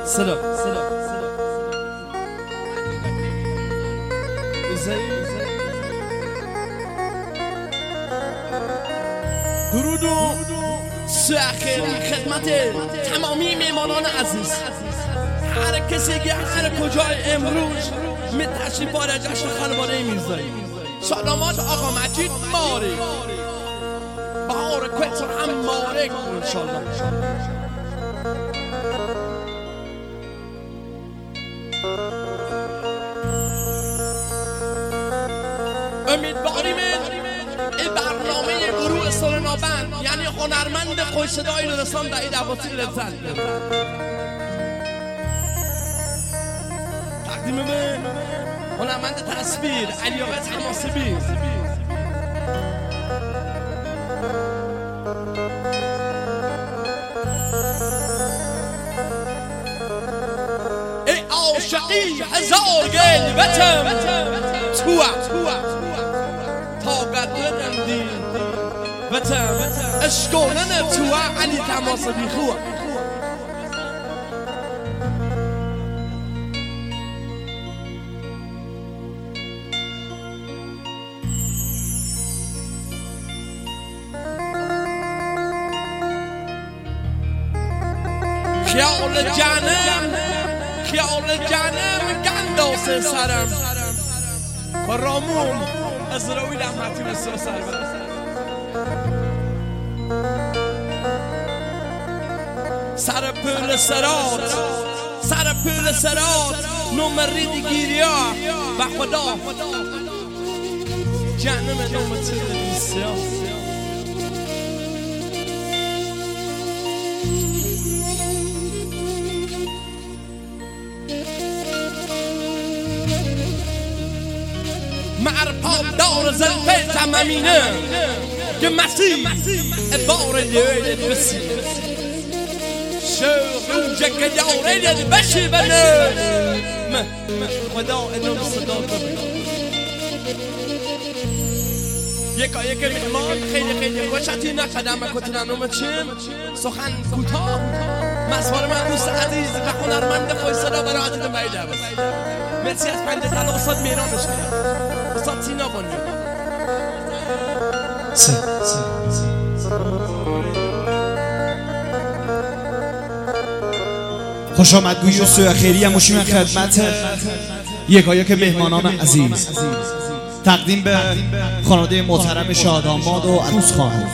سلام درود و سخری خدمت تمامی میمانان عزیز، هر کسی که هر کجای امروز می تشریف وارد جشن خانواده میرزایی. سلامات آقا مجید ماری بهار کویتر هم مارک انشالله. امیدواریم این برنامه گروه سرنابند یعنی هنرمند خوش صدای لرستان در این عواصی لذت تقدیم به هنرمند تصویر علیاقه تماسبی. ای عاشقی هزار گل بتم طاقت ندی بتم اشکونن تو علی تماسبی خواه. خیال جانم گنداس سرم رامون از روی رحمتی بسیار سر برد. سر پول سرات نمری دیگیریا و خدا جانم نوم تلویزیون. معرفاب دار زلفه تمامینه که مسیح بار لیل بسی شوق جک یاره بشی بنه خدا انم صدا ببین. یکا میهمان خیلی خوشتی نکردم کتنانوم چیم سخن کوتاه مسوار من دوست عزیز و هنرمند خوش صدا برای عزیز میده بس مرسی از پنده تن استاد میرانش کنم استاد سینا بانیو. خوش آمدگویی و سوی خیری مشیم خدمت یکایک مهمانان عزیز. تقدیم به خانواده محترم شاداماد و عروس خانم.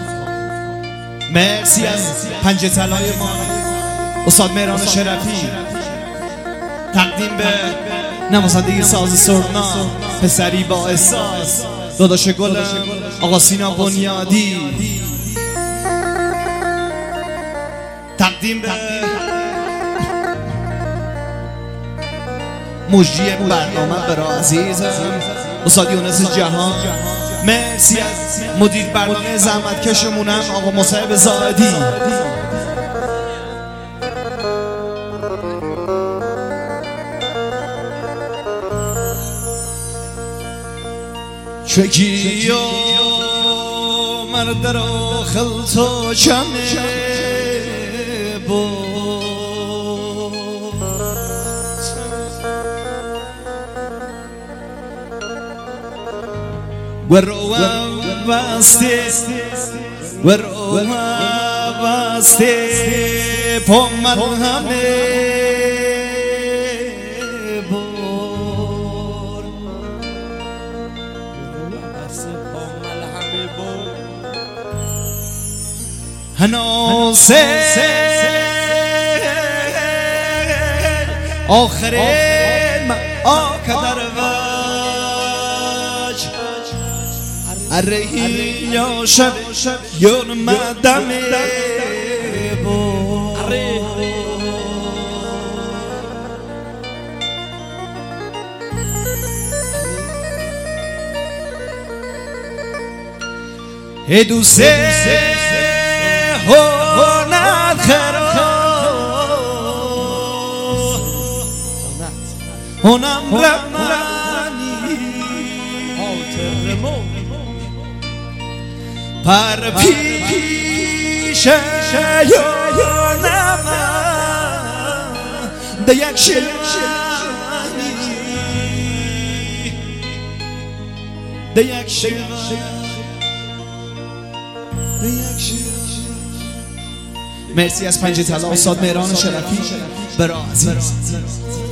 مرسی از پنجه طلای ما استاد مهران شرفی. تقدیم به نوازنده ساز سرنا پسری با احساس داداش گل آقا سینا بنیادی. تقدیم به مجری برنامه برای عزیزم استاد یونس جهان. مرسی از مدیر برنامه زحمتکشمونم آقا مصعب زاهدی. چگی مرد را خلطو چمه وروا باسته پومن همه بور هنوسه آخرین ما آکدر ارهی یا شب یون مدمی بو هدو سه هونت خرا هونم رمانی پر پیش یونم ده یک شیرانی ده یک شیرانی مرسی از پنج طلا استاد مهران شرفی برا عزیز